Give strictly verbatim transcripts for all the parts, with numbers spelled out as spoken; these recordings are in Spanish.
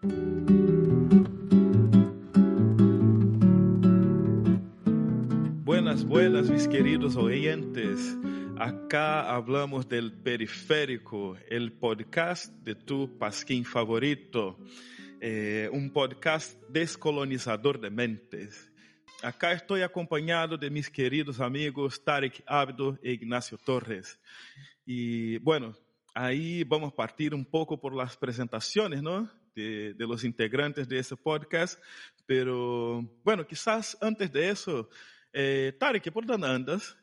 Buenas, buenas, mis queridos oyentes. Acá hablamos del Periférico, el podcast de tu pasquín favorito. Eh, un podcast descolonizador de mentes. Acá estoy acompañado de mis queridos amigos Tarek Abdo e Ignacio Torres. Y bueno, ahí vamos a partir un poco por las presentaciones, ¿no? De, de los integrantes de ese podcast. Pero bueno, quizás antes de eso, eh, Tarek, ¿por dónde andas?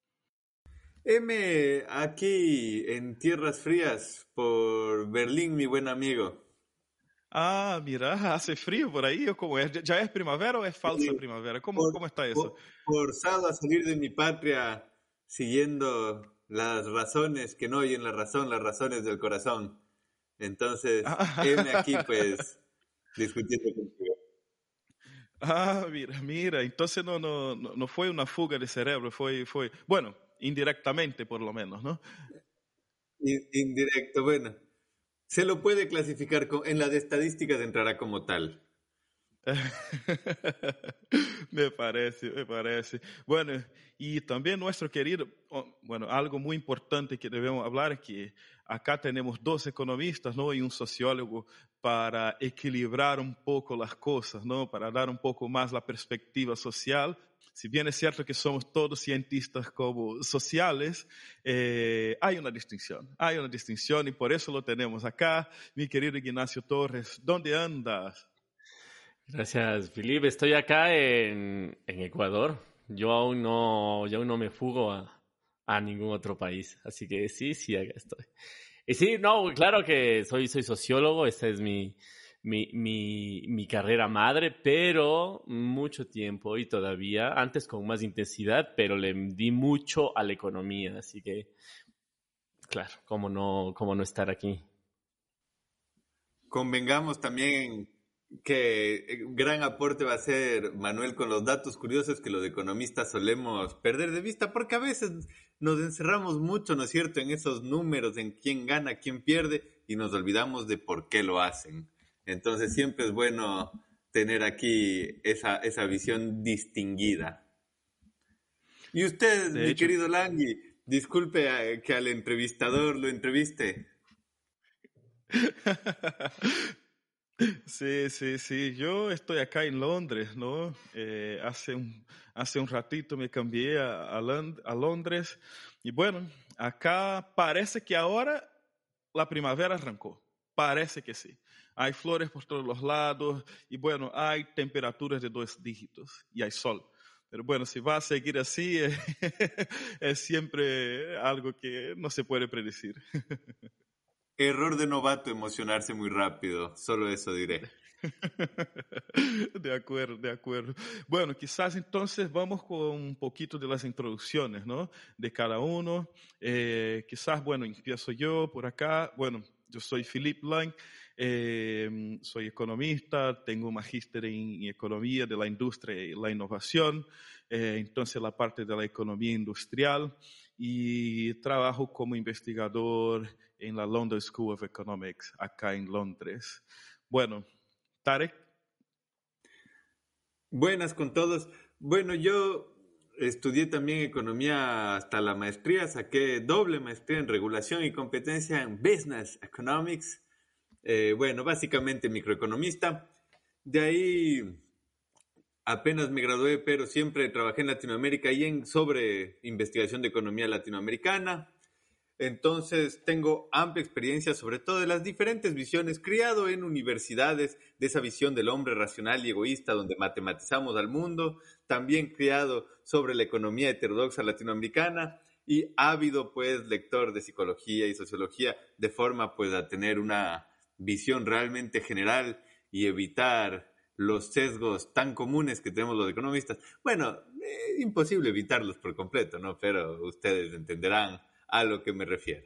M, aquí en Tierras Frías, por Berlín, mi buen amigo. Ah, mira, hace frío por ahí, ¿o cómo es? ¿Ya es primavera o es falsa Sí, primavera? ¿Cómo, por- cómo está eso? por- forzado a salir de mi patria, siguiendo las razones que no oyen la razón, las razones del corazón. Entonces, M aquí, pues, discutiendo contigo. Ah, mira, mira, entonces no, no, no no fue una fuga de cerebro, fue, fue, bueno, indirectamente por lo menos, ¿no? In- indirecto, bueno, se lo puede clasificar co- en las estadísticas, entrará como tal. Me parece, me parece. Bueno, y también nuestro querido, oh, bueno, algo muy importante que debemos hablar es que acá tenemos dos economistas, ¿no? Y un sociólogo para equilibrar un poco las cosas, ¿no? Para dar un poco más la perspectiva social. Si bien es cierto que somos todos cientistas como sociales, eh, hay una distinción, hay una distinción y por eso lo tenemos acá. Mi querido Ignacio Torres, ¿dónde andas? Gracias, Felipe. Estoy acá en, en Ecuador. Yo aún no, yo aún no me fugo a, a ningún otro país. Así que sí, sí, acá estoy. Y sí, no, claro que soy, soy sociólogo. Esta es mi, mi, mi, mi carrera madre, pero mucho tiempo y todavía, antes con más intensidad, pero le di mucho a la economía. Así que, claro, cómo no, cómo no estar aquí. Convengamos también que un gran aporte va a ser Manuel con los datos curiosos que los economistas solemos perder de vista, porque a veces nos encerramos mucho, ¿no es cierto?, en esos números, en quién gana, quién pierde, y nos olvidamos de por qué lo hacen. Entonces siempre es bueno tener aquí esa, esa visión distinguida. Y usted, De mi hecho, querido Langui, disculpe a- que al entrevistador lo entreviste. Sí, sí, sí. Yo estoy acá en Londres, ¿no? Eh, hace un, hace un ratito me cambié a, a, Lond- a Londres y bueno, acá parece que ahora la primavera arrancó. Parece que sí. Hay flores por todos los lados y bueno, hay temperaturas de dos dígitos y hay sol. Pero bueno, si va a seguir así, eh, es siempre algo que no se puede predecir. Error de novato emocionarse muy rápido, solo eso diré. De acuerdo, de acuerdo. Bueno, quizás entonces vamos con un poquito de las introducciones, ¿no? De cada uno. Eh, quizás, bueno, empiezo yo por acá. Bueno, yo soy Philippe Lang, eh, soy economista, tengo un magíster en, en economía de la industria y la innovación, eh, entonces la parte de la economía industrial y trabajo como investigador en la London School of Economics, acá en Londres. Bueno, Tarek. Buenas con todos. Bueno, yo estudié también economía hasta la maestría, saqué doble maestría en regulación y competencia en Business Economics. Eh, bueno, básicamente microeconomista. De ahí apenas me gradué, pero siempre trabajé en Latinoamérica y en sobre investigación de economía latinoamericana. Entonces tengo amplia experiencia sobre todo de las diferentes visiones, criado en universidades, de esa visión del hombre racional y egoísta donde matematizamos al mundo, también criado sobre la economía heterodoxa latinoamericana y ávido pues lector de psicología y sociología de forma pues a tener una visión realmente general y evitar los sesgos tan comunes que tenemos los economistas. Bueno, es imposible evitarlos por completo, ¿no? Pero ustedes entenderán a lo que me refiero.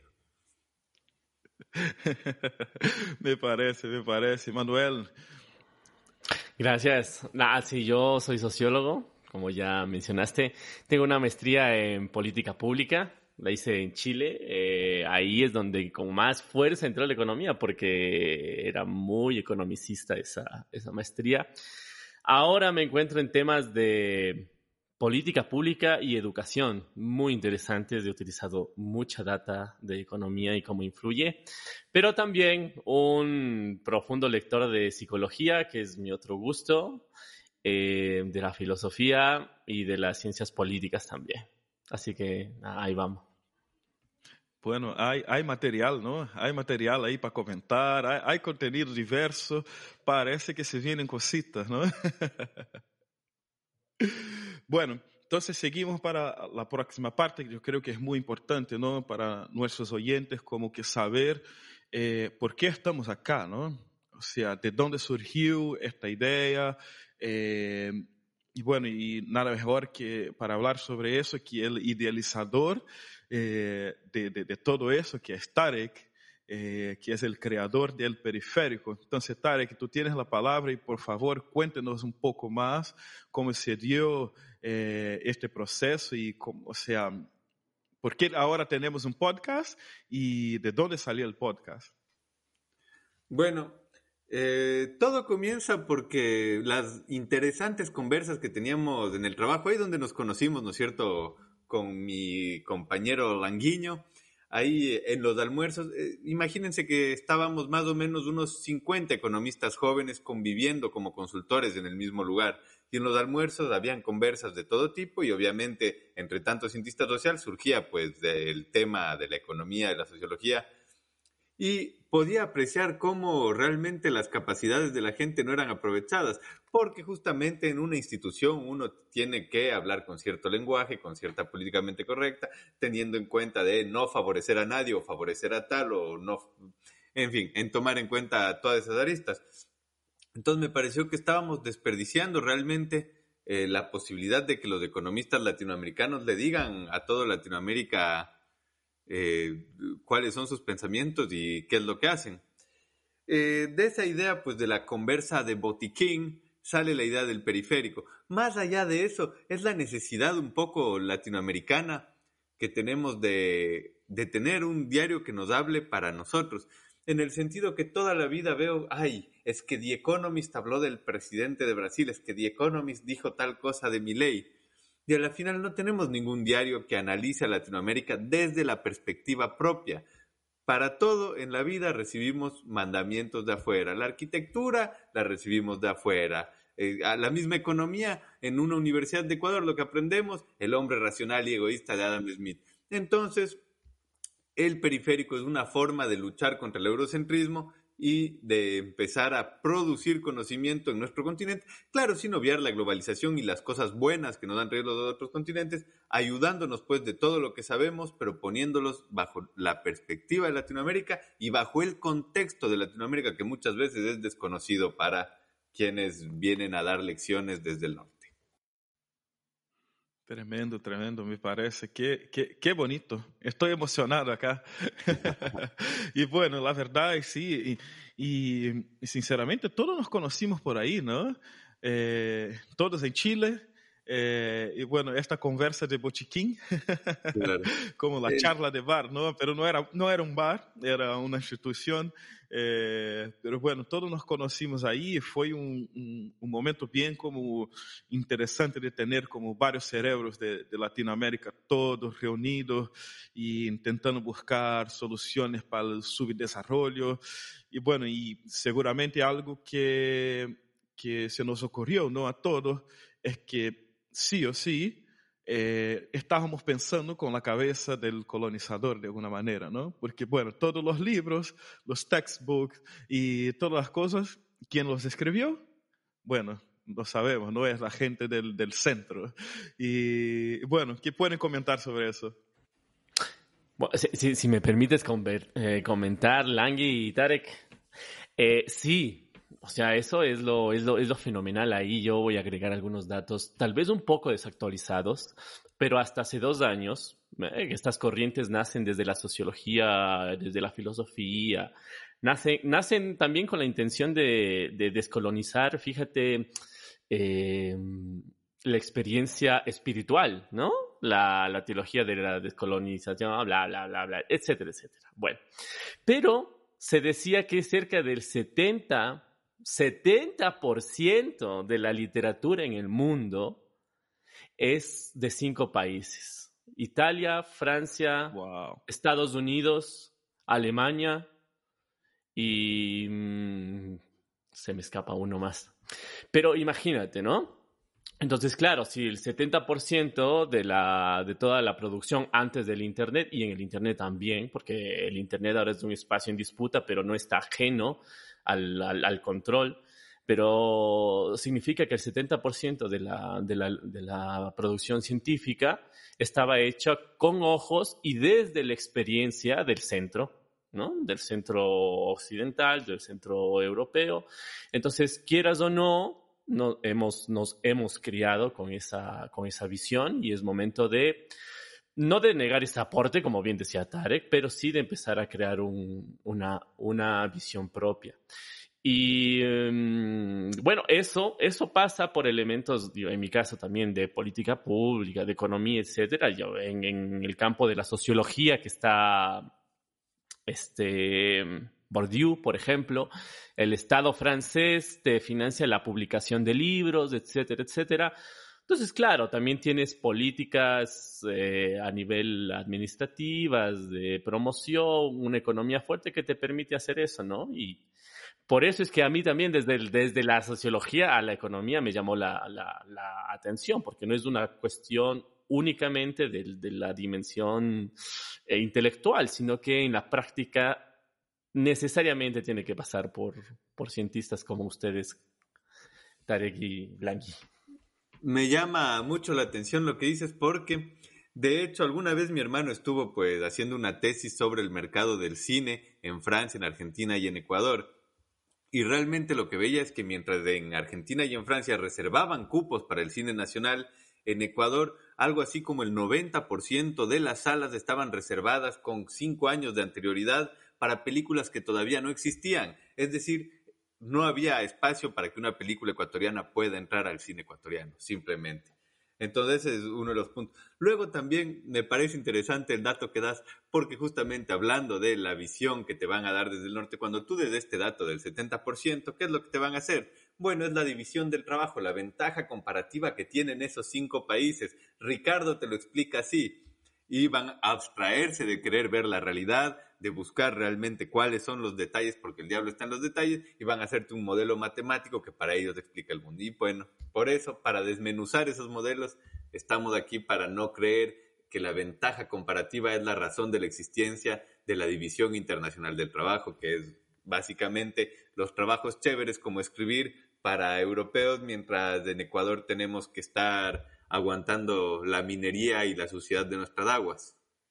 Me parece, me parece. Manuel. Gracias. Ah, sí, yo soy sociólogo, como ya mencionaste. Tengo una maestría en política pública la hice en Chile. Eh, ahí es donde con más fuerza entró la economía, porque era muy economicista esa, esa maestría. Ahora me encuentro en temas de política pública y educación, muy interesantes. He utilizado mucha data de economía y cómo influye, pero también un profundo lector de psicología, que es mi otro gusto, eh, de la filosofía y de las ciencias políticas también. Así que ahí vamos. Bueno, hay, hay material, ¿no? Hay material ahí para comentar, hay, hay contenido diverso, parece que se vienen cositas, ¿no? Bueno, entonces seguimos para la próxima parte, que yo creo que es muy importante, ¿no? Para nuestros oyentes, como que saber eh, por qué estamos acá, ¿no? O sea, de dónde surgió esta idea. Eh, y bueno, y nada mejor que para hablar sobre eso que el idealizador eh, de, de, de todo eso, que es Tarek, eh, que es el creador del periférico. Entonces, Tarek, tú tienes la palabra y por favor cuéntenos un poco más cómo se dio eh, este proceso y cómo, o sea, por qué ahora tenemos un podcast y de dónde salió el podcast. Bueno, eh, todo comienza porque las interesantes conversas que teníamos en el trabajo, ahí donde nos conocimos, ¿no es cierto?, con mi compañero Languiño, ahí en los almuerzos, eh, imagínense que estábamos más o menos unos cincuenta economistas jóvenes conviviendo como consultores en el mismo lugar. Y en los almuerzos habían conversas de todo tipo y obviamente entre tanto cientista social surgía pues el tema de la economía, de la sociología, y podía apreciar cómo realmente las capacidades de la gente no eran aprovechadas, porque justamente en una institución uno tiene que hablar con cierto lenguaje, con cierta políticamente correcta, teniendo en cuenta de no favorecer a nadie o favorecer a tal o no, en fin, en tomar en cuenta todas esas aristas. Entonces me pareció que estábamos desperdiciando realmente eh, la posibilidad de que los economistas latinoamericanos le digan a toda Latinoamérica Eh, cuáles son sus pensamientos y qué es lo que hacen. Eh, de esa idea, pues de la conversa de botiquín, sale la idea del periférico. Más allá de eso, es la necesidad un poco latinoamericana que tenemos de, de tener un diario que nos hable para nosotros, en el sentido que toda la vida veo, ay, es que The Economist habló del presidente de Brasil, es que The Economist dijo tal cosa de Milei. Y a la final no tenemos ningún diario que analice a Latinoamérica desde la perspectiva propia. Para todo en la vida recibimos mandamientos de afuera. La arquitectura la recibimos de afuera. Eh, a la misma economía, en una universidad de Ecuador, lo que aprendemos, el hombre racional y egoísta de Adam Smith. Entonces, el periférico es una forma de luchar contra el eurocentrismo y de empezar a producir conocimiento en nuestro continente, claro, sin obviar la globalización y las cosas buenas que nos dan traído los de otros continentes, ayudándonos pues de todo lo que sabemos, pero poniéndolos bajo la perspectiva de Latinoamérica y bajo el contexto de Latinoamérica, que muchas veces es desconocido para quienes vienen a dar lecciones desde el norte. Tremendo, tremendo, me parece. Qué, qué, qué bonito. Estoy emocionado acá. Y bueno, la verdad es sí, y, y, y sinceramente todos nos conocimos por ahí, ¿no? Eh, todos en Chile. Eh, y bueno, esta conversa de botiquín, claro. Como la charla de bar, ¿no? Pero no era, no era un bar, era una institución. Eh, pero bueno, todos nos conocimos ahí y fue un, un, un momento bien como interesante de tener como varios cerebros de, de Latinoamérica, todos reunidos y intentando buscar soluciones para el subdesarrollo. Y bueno, y seguramente algo que, que se nos ocurrió, ¿no? A todos, es que sí o sí, eh, estábamos pensando con la cabeza del colonizador de alguna manera, ¿no? Porque, bueno, todos los libros, los textbooks y todas las cosas, ¿quién los escribió? Bueno, lo sabemos, no es la gente del, del centro. Y, bueno, ¿qué pueden comentar sobre eso? Bueno, si, si, si me permites conver, eh, comentar, Langui y Tarek, eh, sí. O sea, eso es lo, es, lo, es lo fenomenal. Ahí yo voy a agregar algunos datos, tal vez un poco desactualizados, pero hasta hace dos años, eh, estas corrientes nacen desde la sociología, desde la filosofía, nacen, nacen también con la intención de, de descolonizar, fíjate, eh, la experiencia espiritual, ¿no? ¿no? La, la teología de la descolonización, bla, bla, bla, bla, etcétera, etcétera. Bueno, pero se decía que cerca del setenta por ciento de la literatura en el mundo es de cinco países. Italia, Francia, Wow. Estados Unidos, Alemania y... Mmm, se me escapa uno más. Pero imagínate, ¿no? Entonces, claro, si el setenta por ciento de, la, de toda la producción antes del Internet, y en el Internet también, porque el Internet ahora es un espacio en disputa, pero no está ajeno al, al, al control, pero significa que el setenta por ciento de la, de, la, de la producción científica estaba hecha con ojos y desde la experiencia del centro, ¿no? Del centro occidental, del centro europeo. Entonces, quieras o no, no hemos, nos hemos criado con esa, con esa visión y es momento de, no de negar ese aporte, como bien decía Tarek, pero sí de empezar a crear un, una, una visión propia. Y um, bueno, eso, eso pasa por elementos, digo, en mi caso también, de política pública, de economía, etcétera. Yo, en, en el campo de la sociología, que está este, Bourdieu, por ejemplo, el Estado francés te financia la publicación de libros, etcétera, etcétera. Entonces, claro, también tienes políticas eh, a nivel administrativas, de promoción, una economía fuerte que te permite hacer eso, ¿no? Y por eso es que a mí también desde, el, desde la sociología a la economía me llamó la, la, la atención, porque no es una cuestión únicamente de, de la dimensión eh, intelectual, sino que en la práctica necesariamente tiene que pasar por, por cientistas como ustedes, Tarek y Blanqui. Me llama mucho la atención lo que dices porque, de hecho, alguna vez mi hermano estuvo pues haciendo una tesis sobre el mercado del cine en Francia, en Argentina y en Ecuador. Y realmente lo que veía es que mientras en Argentina y en Francia reservaban cupos para el cine nacional, en Ecuador algo así como el noventa por ciento de las salas estaban reservadas con cinco años de anterioridad para películas que todavía no existían. Es decir, no había espacio para que una película ecuatoriana pueda entrar al cine ecuatoriano, simplemente. Entonces ese es uno de los puntos. Luego también me parece interesante el dato que das, porque justamente hablando de la visión que te van a dar desde el norte, cuando tú des este dato del setenta por ciento, ¿qué es lo que te van a hacer? Bueno, es la división del trabajo, la ventaja comparativa que tienen esos cinco países. Ricardo te lo explica así. Y van a abstraerse de querer ver la realidad, de buscar realmente cuáles son los detalles, porque el diablo está en los detalles, y van a hacerte un modelo matemático que para ellos explica el mundo. Y bueno, por eso, para desmenuzar esos modelos, estamos aquí para no creer que la ventaja comparativa es la razón de la existencia de la División Internacional del Trabajo, que es básicamente los trabajos chéveres como escribir para europeos, mientras en Ecuador tenemos que estar aguantando la minería y la suciedad de nuestras aguas.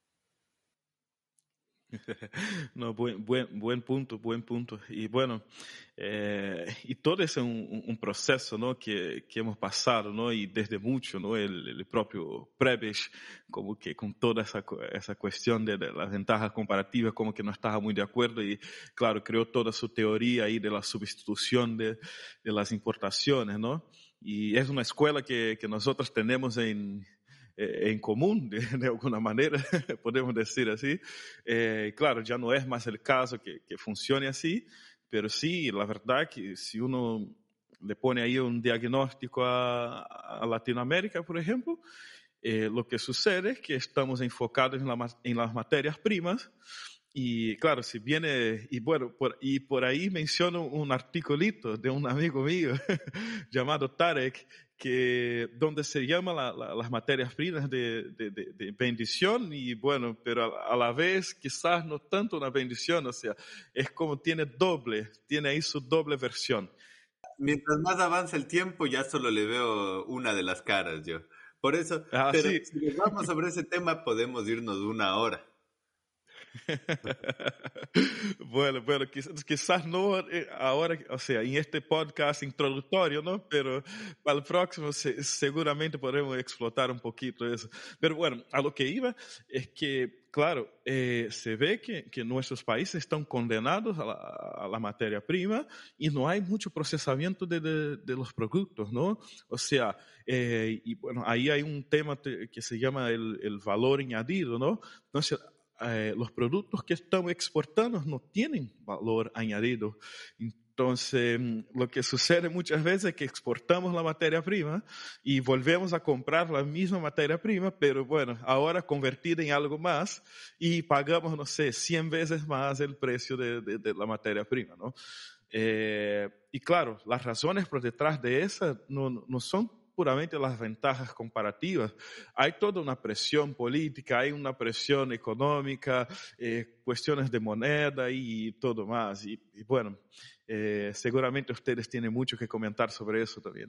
No, buen, buen, buen punto, buen punto. Y bueno, eh, y todo ese es un, un proceso, ¿no? que, que hemos pasado, ¿no? Y desde mucho, ¿no? El, el propio Prebisch, como que con toda esa, esa cuestión de, de las ventajas comparativas, como que no estaba muy de acuerdo y, claro, creó toda su teoría ahí de la sustitución de, de las importaciones, ¿no? Y es una escuela que, que nosotros tenemos en... en común, de, de alguna manera, podemos decir así. Eh, claro, ya no es más el caso que, que funcione así, pero sí, la verdad que si uno le pone ahí un diagnóstico a, a Latinoamérica, por ejemplo, eh, lo que sucede es que estamos enfocados en, la, en las materias primas. Y claro, si viene, y bueno, por, y por ahí menciono un articulito de un amigo mío llamado Tarek, que donde se llama la, la, las materias primas de, de, de, de bendición, y bueno, pero a, a la vez quizás no tanto una bendición, o sea, es como tiene doble, tiene ahí su doble versión. Mientras más avanza el tiempo, ya solo le veo una de las caras yo. Por eso, Ah, pero sí. si nos vamos sobre ese tema, podemos irnos una hora. Bueno, bueno, quizás, quizás no ahora, o sea, en este podcast introductorio, ¿no? Pero para el próximo se, seguramente podremos explotar un poquito eso. Pero bueno, a lo que iba es que, claro, eh, se ve que, que nuestros países están condenados a la, a la materia prima y no hay mucho procesamiento de, de, de los productos, ¿no? O sea, eh, y bueno, ahí hay un tema te, que se llama el, el valor añadido, ¿no? Entonces, eh, los productos que estamos exportando no tienen valor añadido. Entonces, lo que sucede muchas veces es que exportamos la materia prima y volvemos a comprar la misma materia prima, pero bueno, ahora convertida en algo más y pagamos, no sé, cien veces más el precio de, de, de la materia prima, ¿no? Eh, y claro, las razones por detrás de esa no, no son puramente las ventajas comparativas. Hay toda una presión política, hay una presión económica, eh, cuestiones de moneda y todo más. Y, y bueno, eh, seguramente ustedes tienen mucho que comentar sobre eso también.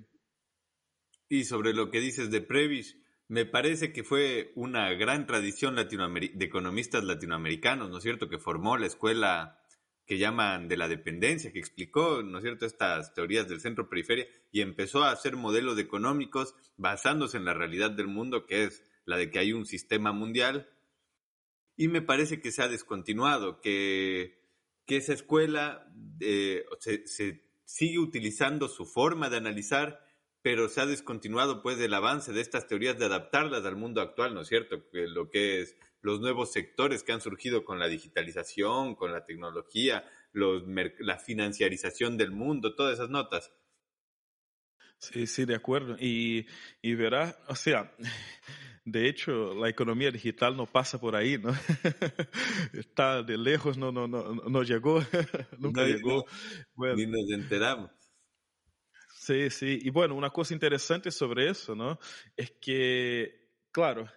Y sobre lo que dices de Prebisch, me parece que fue una gran tradición latinoamer- de economistas latinoamericanos, ¿no es cierto?, que formó la escuela que llaman de la dependencia, que explicó, ¿no es cierto?, estas teorías del centro-periferia y empezó a hacer modelos económicos basándose en la realidad del mundo, que es la de que hay un sistema mundial. Y me parece que se ha descontinuado, que, que esa escuela eh, se, se sigue utilizando su forma de analizar, pero se ha descontinuado pues el avance de estas teorías de adaptarlas al mundo actual, ¿no es cierto? Que lo que es los nuevos sectores que han surgido con la digitalización, con la tecnología, los, la financiarización del mundo, todas esas notas. Sí, sí, de acuerdo. Y, y verás, o sea, de hecho, la economía digital no pasa por ahí, ¿no? Está de lejos, no, no, no, no llegó, nunca No, llegó. no, Bueno, ni nos enteramos. sí, sí. Y bueno, una cosa interesante sobre eso, ¿no? Es que, claro,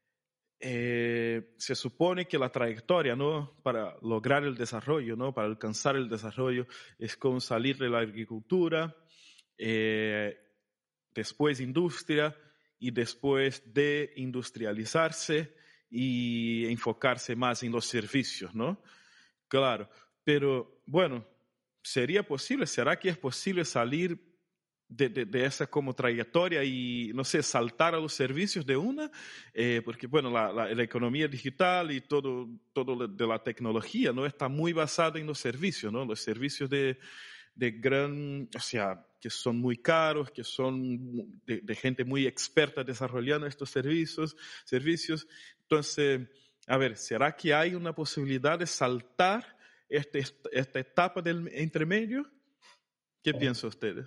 eh, se supone que la trayectoria, ¿no?, para lograr el desarrollo, ¿no?, para alcanzar el desarrollo, es con salir de la agricultura, eh, después industria y después de industrializarse y enfocarse más en los servicios, ¿no? Claro, pero bueno, ¿sería posible? ¿Será que es posible salir de, de, de esa como trayectoria y, no sé, saltar a los servicios de una? Eh, porque, bueno, la, la, la economía digital y todo, todo de la tecnología, ¿no?, está muy basada en los servicios, ¿no? Los servicios de, de gran, o sea, que son muy caros, que son de, de gente muy experta desarrollando estos servicios, servicios. Entonces, a ver, ¿será que hay una posibilidad de saltar este, esta etapa del entremedio? ¿Qué piensan ustedes?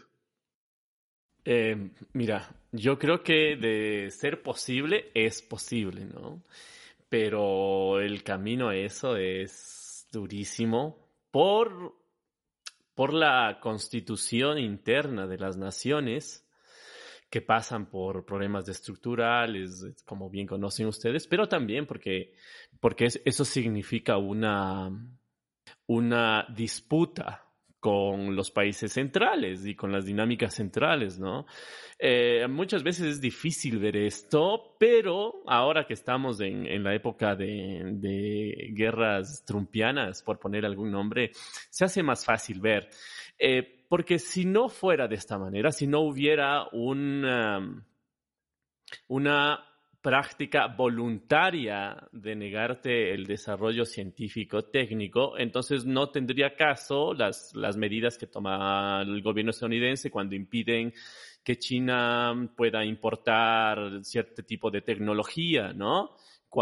Eh, mira, yo creo que de ser posible es posible, ¿no? Pero el camino a eso es durísimo por, por la constitución interna de las naciones que pasan por problemas estructurales, como bien conocen ustedes, pero también porque, porque es, eso significa una, una disputa con los países centrales y con las dinámicas centrales, ¿no? Eh, muchas veces es difícil ver esto, pero ahora que estamos en, en la época de, de guerras trumpianas, por poner algún nombre, se hace más fácil ver. Eh, porque si no fuera de esta manera, si no hubiera una, una práctica voluntaria de negarte el desarrollo científico técnico, entonces no tendría caso las, las medidas que toma el gobierno estadounidense cuando impiden que China pueda importar cierto tipo de tecnología, ¿no?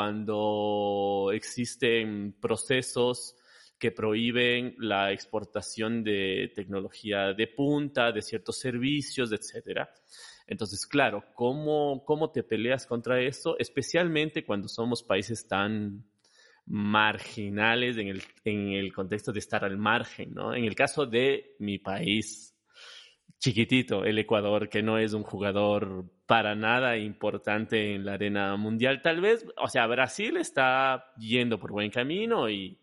Cuando existen procesos que prohíben la exportación de tecnología de punta, de ciertos servicios, etcétera. Entonces, claro, ¿cómo, cómo te peleas contra eso? Especialmente cuando somos países tan marginales en el, en el contexto de estar al margen, ¿no? En el caso de mi país chiquitito, el Ecuador, que no es un jugador para nada importante en la arena mundial, tal vez, o sea, Brasil está yendo por buen camino y,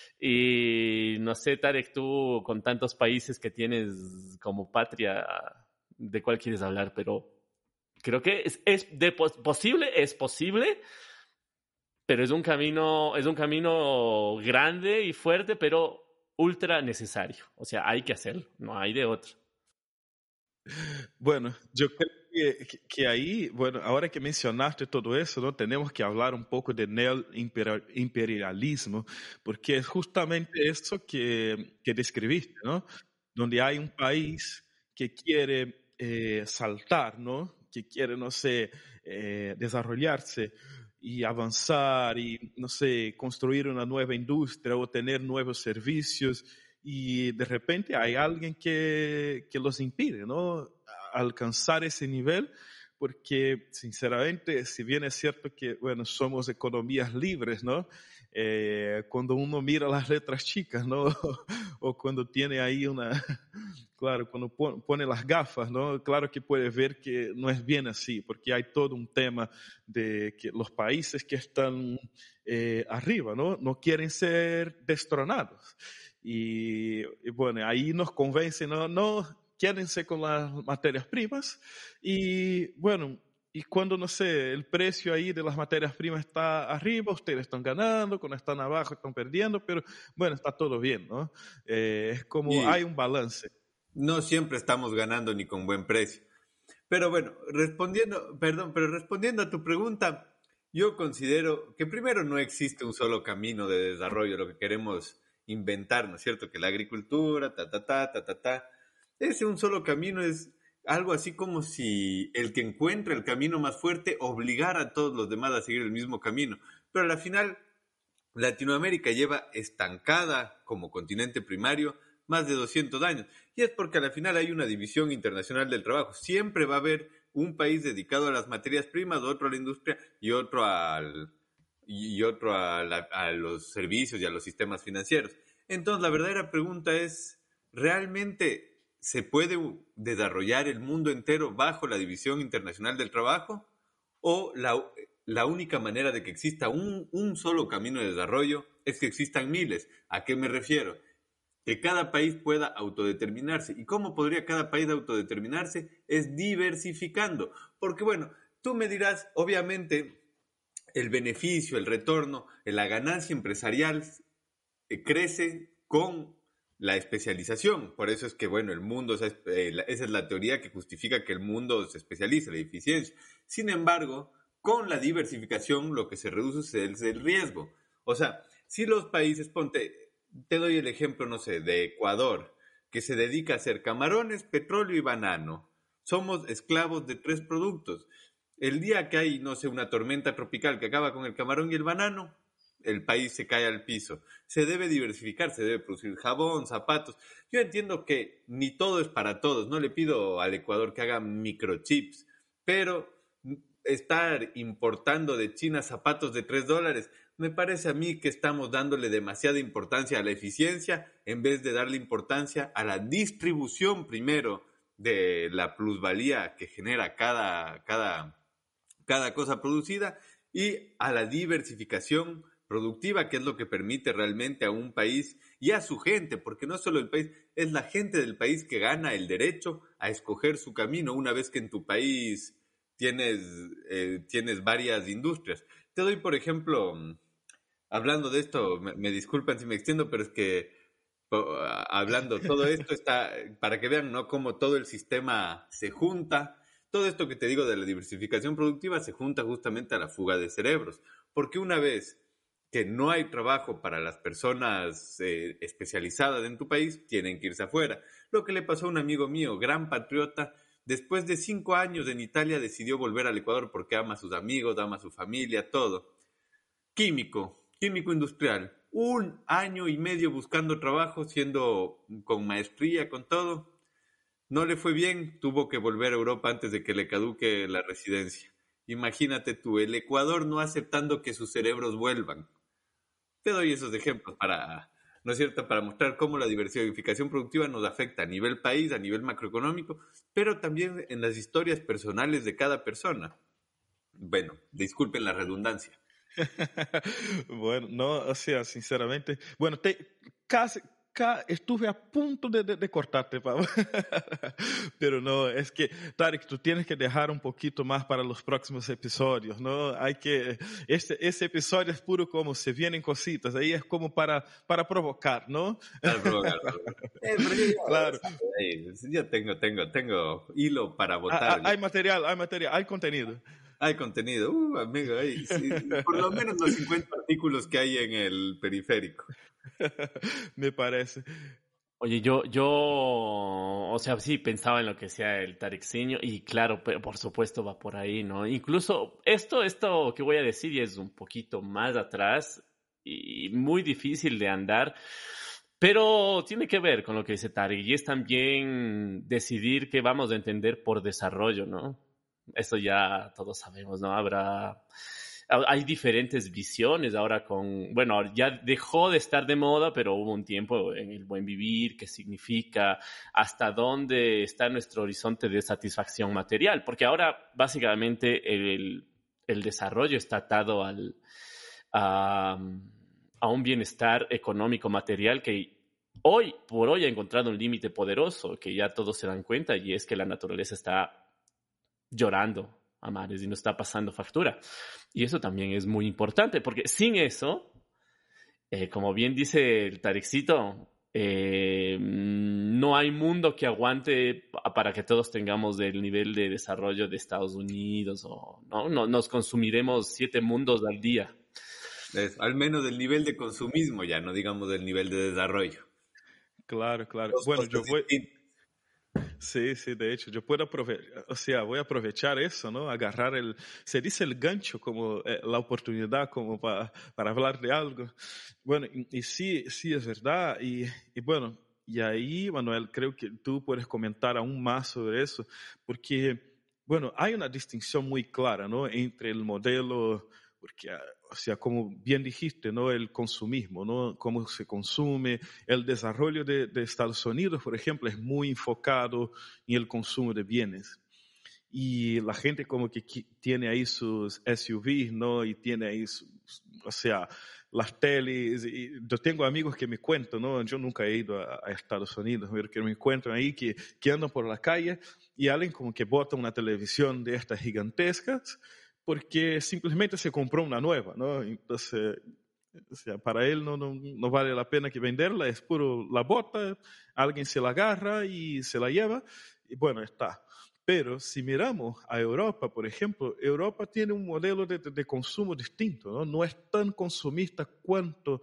y no sé, Tarek, tú con tantos países que tienes como patria, de cuál quieres hablar, pero creo que es, es de pos- posible, es posible, pero es un camino, es un camino grande y fuerte, pero ultra necesario. O sea, hay que hacerlo, no hay de otro. Bueno, yo creo que, que, que ahí, bueno, ahora que mencionaste todo eso, ¿no? Tenemos que hablar un poco de neoimperialismo, porque es justamente eso que, que describiste, ¿no? Donde hay un país que quiere eh, saltar, ¿no? Que quiere, no sé, eh, desarrollarse y avanzar y, no sé, construir una nueva industria o tener nuevos servicios, y de repente hay alguien que, que los impide, ¿no? Alcanzar ese nivel, porque sinceramente, si bien es cierto que, bueno, somos economías libres, ¿no? Eh, cuando uno mira las letras chicas, ¿no? O cuando tiene ahí una, claro, cuando pone las gafas, ¿no? Claro que puede ver que no es bien así, porque hay todo un tema de que los países que están eh, arriba, ¿no? No quieren ser destronados. Y, y bueno, ahí nos convencen, no, no, quédense con las materias primas. Y bueno, y cuando, no sé, el precio ahí de las materias primas está arriba, ustedes están ganando, cuando están abajo están perdiendo, pero bueno, está todo bien, ¿no? Eh, es como Y hay un balance. no siempre estamos ganando ni con buen precio. Pero bueno, respondiendo, perdón, pero respondiendo a tu pregunta, yo considero que primero no existe un solo camino de desarrollo, lo que queremos inventar, ¿no es cierto? Que la agricultura, ta, ta, ta, ta, ta, ta. Ese un solo camino es algo así como si el que encuentra el camino más fuerte obligara a todos los demás a seguir el mismo camino. Pero al final, Latinoamérica lleva estancada como continente primario más de doscientos años. Y es porque al final hay una división internacional del trabajo. Siempre va a haber un país dedicado a las materias primas, otro a la industria y otro al, y otro a, la, a los servicios y a los sistemas financieros. Entonces, la verdadera pregunta es, ¿realmente se puede desarrollar el mundo entero bajo la división internacional del trabajo? ¿O la, la única manera de que exista un, un solo camino de desarrollo es que existan miles? ¿A qué me refiero? Que cada país pueda autodeterminarse. ¿Y cómo podría cada país autodeterminarse? Es diversificando. Porque bueno, tú me dirás, obviamente, el beneficio, el retorno, la ganancia empresarial eh, crece con la especialización. Por eso es que, bueno, el mundo, esa es la teoría que justifica que el mundo se especialice, la eficiencia. Sin embargo, con la diversificación lo que se reduce es el riesgo. O sea, si los países, ponte, te doy el ejemplo, no sé, de Ecuador, que se dedica a hacer camarones, petróleo y banano. Somos esclavos de tres productos. El día que hay, no sé, una tormenta tropical que acaba con el camarón y el banano, el país se cae al piso. Se debe diversificar, se debe producir jabón, zapatos. Yo entiendo que ni todo es para todos. No le pido al Ecuador que haga microchips, pero estar importando de China zapatos de tres dólares, me parece a mí que estamos dándole demasiada importancia a la eficiencia en vez de darle importancia a la distribución primero de la plusvalía que genera cada, cada, cada cosa producida y a la diversificación productiva, que es lo que permite realmente a un país y a su gente, porque no solo el país, es la gente del país que gana el derecho a escoger su camino una vez que en tu país tienes, eh, tienes varias industrias. Te doy, por ejemplo, hablando de esto, me, me disculpan si me extiendo, pero es que po, hablando todo esto está, para que vean, ¿no?, cómo todo el sistema se junta. Todo esto que te digo de la diversificación productiva se junta justamente a la fuga de cerebros, porque una vez que no hay trabajo para las personas eh, especializadas en tu país, tienen que irse afuera. Lo que le pasó a un amigo mío, gran patriota, después de cinco años en Italia decidió volver al Ecuador porque ama a sus amigos, ama a su familia, todo. Químico, químico industrial, un año y medio buscando trabajo, siendo con maestría, con todo. No le fue bien, tuvo que volver a Europa antes de que le caduque la residencia. Imagínate tú, el Ecuador no aceptando que sus cerebros vuelvan. Te doy esos ejemplos para, ¿no es cierto?, para mostrar cómo la diversificación productiva nos afecta a nivel país, a nivel macroeconómico, pero también en las historias personales de cada persona. Bueno, disculpen la redundancia. Bueno, no, o sea, sinceramente, bueno, te, casi, acá estuve a punto de, de, de cortarte, Pablo. Pero no, es que, Tarek, tú tienes que dejar un poquito más para los próximos episodios, ¿no? Hay que, este, ese episodio es puro como se vienen cositas, ahí es como para, para provocar, ¿no? Para provocar. Eh, pero yo, Claro. Ahí, yo tengo, tengo, tengo hilo para votar. Ah, hay material, hay material, hay contenido. Hay contenido, uh, amigo, hay, sí, por lo menos los cincuenta artículos que hay en el periférico. Me parece. Oye, yo, yo, o sea, sí pensaba en lo que sea el Tarexiño y claro, pero por supuesto va por ahí, ¿no? Incluso esto, esto que voy a decir ya es un poquito más atrás y muy difícil de andar, pero tiene que ver con lo que dice Tarek y es también decidir qué vamos a entender por desarrollo, ¿no? Eso ya todos sabemos, ¿no? Habrá... Hay diferentes visiones ahora con... Bueno, ya dejó de estar de moda, pero hubo un tiempo en el buen vivir, qué significa, hasta dónde está nuestro horizonte de satisfacción material, porque ahora básicamente el, el desarrollo está atado al, a, a un bienestar económico material que hoy por hoy ha encontrado un límite poderoso, que ya todos se dan cuenta, y es que la naturaleza está llorando a mares y no está pasando factura. Y eso también es muy importante, porque sin eso, eh, como bien dice el Tarekcito, eh, no hay mundo que aguante para que todos tengamos el nivel de desarrollo de Estados Unidos, o no, no nos consumiremos siete mundos al día. Es, al menos del nivel de consumismo ya, no digamos del nivel de desarrollo. Claro, claro. Dos Bueno, yo voy... distintas. Sí, sí, de hecho, yo puedo aprovechar, o sea, voy a aprovechar eso, ¿no? Agarrar el, se dice el gancho como eh, la oportunidad como para, para hablar de algo. Bueno, y, y sí, sí es verdad. Y, y bueno, y ahí, Manuel, creo que tú puedes comentar aún más sobre eso, porque, bueno, hay una distinción muy clara, ¿no? Entre el modelo, porque, o sea, como bien dijiste, ¿no? El consumismo, ¿no? Cómo se consume. El desarrollo de, de Estados Unidos, por ejemplo, es muy enfocado en el consumo de bienes. Y la gente como que tiene ahí sus S U Vs, ¿no? Y tiene ahí, sus, o sea, las teles. Y yo tengo amigos que me cuentan, ¿no? Yo nunca he ido a, a Estados Unidos, pero que me encuentran ahí que, que andan por la calle y alguien como que bota una televisión de estas gigantescas porque simplemente se compró una nueva, ¿no? Entonces, o sea, para él no, no, no vale la pena que venderla, es puro la bota, alguien se la agarra y se la lleva, y bueno, está. Pero si miramos a Europa, por ejemplo, Europa tiene un modelo de, de, de consumo distinto, ¿no? No es tan consumista cuanto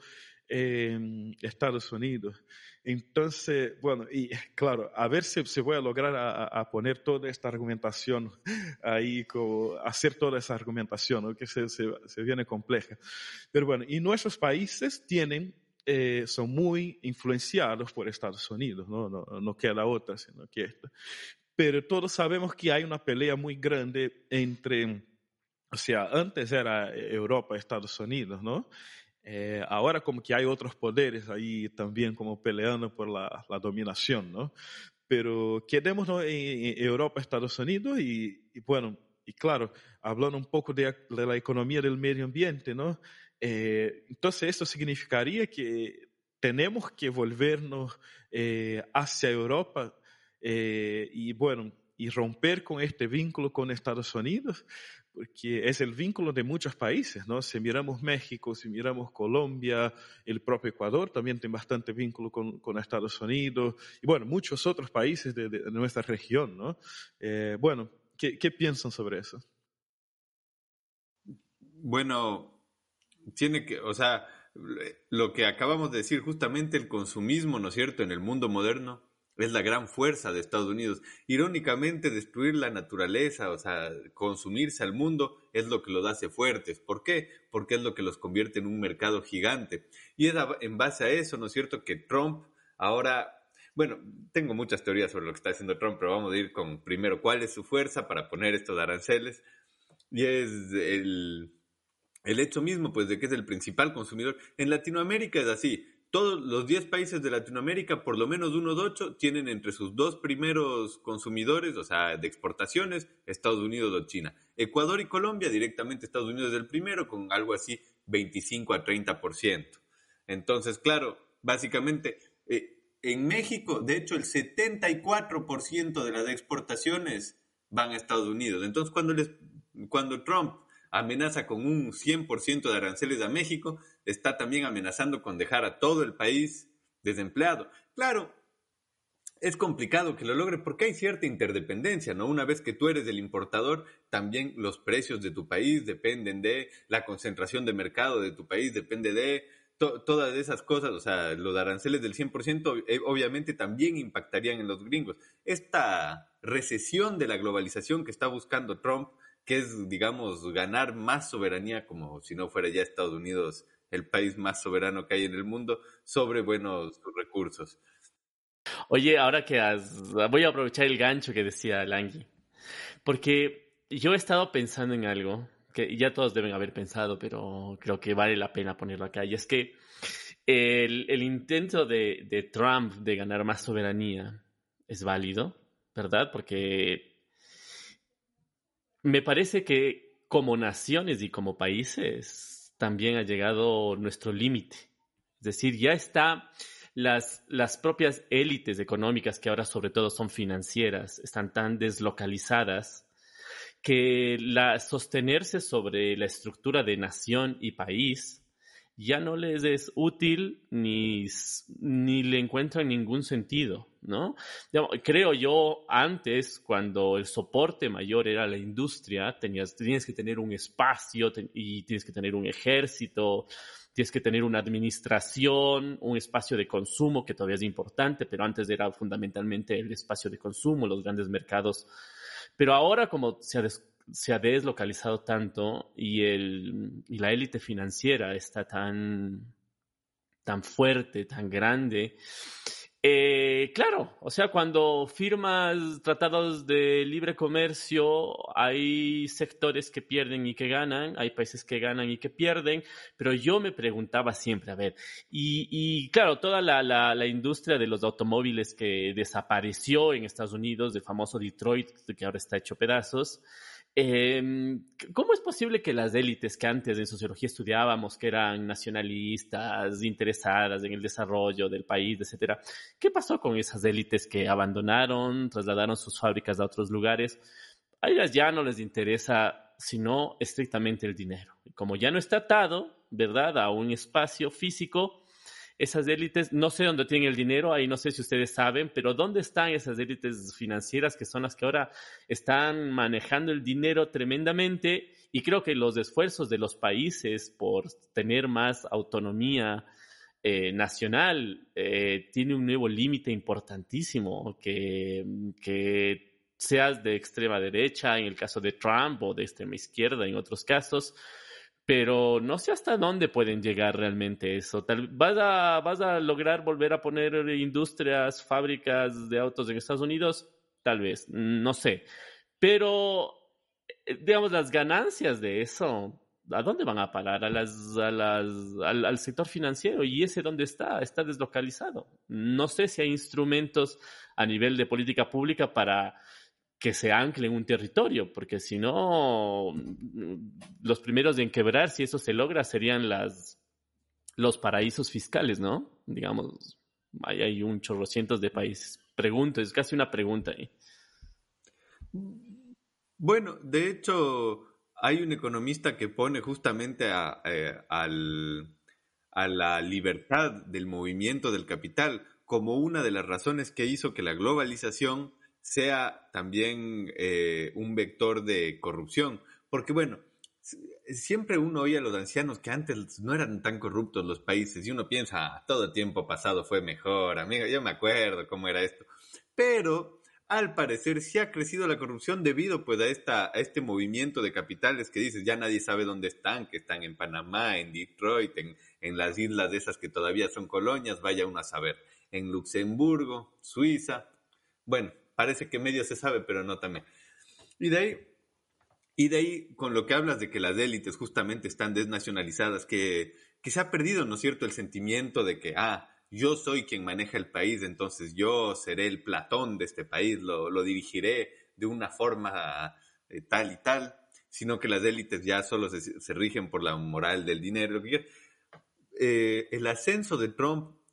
eh, Estados Unidos. Entonces, bueno, y claro, a ver si, si voy a lograr a, a poner toda esta argumentación ahí, como hacer toda esa argumentación, ¿no? Que se, se, se viene compleja. Pero bueno, y nuestros países tienen, eh, son muy influenciados por Estados Unidos, ¿no? No, no queda otra, sino que esta. Pero todos sabemos que hay una pelea muy grande entre, o sea, antes era Europa, Estados Unidos, ¿no? Eh, ahora como que hay otros poderes ahí también como peleando por la, la dominación, ¿no? Pero quedémonos en, en Europa, Estados Unidos y, y bueno, y claro, hablando un poco de, de la economía del medio ambiente, ¿no? Eh, entonces eso significaría que tenemos que volvernos eh, hacia Europa eh, y bueno, y romper con este vínculo con Estados Unidos, porque es el vínculo de muchos países, ¿no? Si miramos México, si miramos Colombia, el propio Ecuador también tiene bastante vínculo con, con Estados Unidos, y bueno, muchos otros países de, de, de nuestra región, ¿no? Eh, bueno, ¿qué, ¿qué piensan sobre eso? Bueno, tiene que, o sea, lo que acabamos de decir, justamente el consumismo, ¿no es cierto?, en el mundo moderno es la gran fuerza de Estados Unidos. Irónicamente, destruir la naturaleza, o sea, consumirse al mundo, es lo que los hace fuertes. ¿Por qué? Porque es lo que los convierte en un mercado gigante. Y es en base a eso, ¿no es cierto?, que Trump ahora... Bueno, tengo muchas teorías sobre lo que está haciendo Trump, pero vamos a ir con primero cuál es su fuerza para poner estos aranceles. Y es el, el hecho mismo, pues, de que es el principal consumidor. En Latinoamérica es así. Todos los diez países de Latinoamérica, por lo menos uno de ocho, tienen entre sus dos primeros consumidores, o sea, de exportaciones, Estados Unidos o China. Ecuador y Colombia, directamente Estados Unidos es el primero, con algo así veinticinco a treinta por ciento. Entonces, claro, básicamente, Eh, en México, de hecho, el setenta y cuatro por ciento de las exportaciones van a Estados Unidos. Entonces, cuando, les, cuando Trump amenaza con un cien por ciento de aranceles a México, está también amenazando con dejar a todo el país desempleado. Claro, es complicado que lo logre porque hay cierta interdependencia, ¿no? Una vez que tú eres el importador, también los precios de tu país dependen de la concentración de mercado de tu país, depende de to- todas esas cosas. O sea, los aranceles del cien por ciento eh, obviamente también impactarían en los gringos. Esta recesión de la globalización que está buscando Trump, que es, digamos, ganar más soberanía, como si no fuera ya Estados Unidos el país más soberano que hay en el mundo, sobre, bueno, sus recursos. Oye, ahora que has... voy a aprovechar el gancho que decía Langui, porque yo he estado pensando en algo que ya todos deben haber pensado, pero creo que vale la pena ponerlo acá, y es que el, el intento de, de Trump de ganar más soberanía es válido, ¿verdad? Porque me parece que como naciones y como países también ha llegado nuestro límite. Es decir, ya está las, las propias élites económicas, que ahora sobre todo son financieras, están tan deslocalizadas que la, sostenerse sobre la estructura de nación y país ya no les es útil ni, ni le encuentran ningún sentido, ¿no? Creo yo, antes, cuando el soporte mayor era la industria, tenías, tenías que tener un espacio te, y tienes que tener un ejército, tienes que tener una administración, un espacio de consumo que todavía es importante, pero antes era fundamentalmente el espacio de consumo, los grandes mercados. Pero ahora, como se ha, des, se ha deslocalizado tanto y, el, y la élite financiera está tan, tan fuerte, tan grande, eh, claro, o sea, cuando firmas tratados de libre comercio, hay sectores que pierden y que ganan, hay países que ganan y que pierden, pero yo me preguntaba siempre, a ver, y, y claro, toda la, la, la industria de los automóviles que desapareció en Estados Unidos, el famoso Detroit, que ahora está hecho pedazos, eh, ¿cómo es posible que las élites que antes en sociología estudiábamos, que eran nacionalistas, interesadas en el desarrollo del país, etcétera, qué pasó con esas élites que abandonaron, trasladaron sus fábricas a otros lugares? A ellas ya no les interesa sino estrictamente el dinero. Y como ya no está atado, ¿verdad?, a un espacio físico, esas élites, no sé dónde tienen el dinero, ahí no sé si ustedes saben, pero ¿dónde están esas élites financieras que son las que ahora están manejando el dinero tremendamente? Y creo que los esfuerzos de los países por tener más autonomía eh, nacional eh, tiene un nuevo límite importantísimo, que, que seas de extrema derecha en el caso de Trump o de extrema izquierda en otros casos, pero no sé hasta dónde pueden llegar realmente eso. Tal, ¿vas a, vas a lograr volver a poner industrias, fábricas de autos en Estados Unidos? Tal vez, no sé. Pero, digamos, las ganancias de eso, ¿a dónde van a parar? A las, a las, al, al sector financiero. ¿Y ese dónde está? Está deslocalizado. No sé si hay instrumentos a nivel de política pública para que se ancle en un territorio, porque si no, los primeros en quebrar, si eso se logra, serían las, los paraísos fiscales, ¿no? Digamos, ahí hay un chorrocientos de países. Pregunto, es casi una pregunta ahí. Bueno, de hecho, hay un economista que pone justamente a, eh, al, a la libertad del movimiento del capital como una de las razones que hizo que la globalización sea también eh, un vector de corrupción. Porque bueno, siempre uno oye a los ancianos que antes no eran tan corruptos los países y uno piensa, ah, todo tiempo pasado fue mejor, amigo, yo me acuerdo cómo era esto. Pero al parecer sí ha crecido la corrupción debido pues a, esta, a este movimiento de capitales que dices, ya nadie sabe dónde están, que están en Panamá, en Detroit, en, en las islas de esas que todavía son colonias, vaya uno a saber, en Luxemburgo, Suiza, bueno, parece que medio se sabe, pero no también. Y de ahí, y de ahí con lo que hablas de que las élites justamente están desnacionalizadas, que, que se ha perdido, ¿no es cierto?, el sentimiento de que, ah, yo soy quien maneja el país, entonces yo seré el Platón de este país, lo, lo dirigiré de una forma eh, tal y tal, sino que las élites ya solo se, se rigen por la moral del dinero. Eh, el ascenso de Trump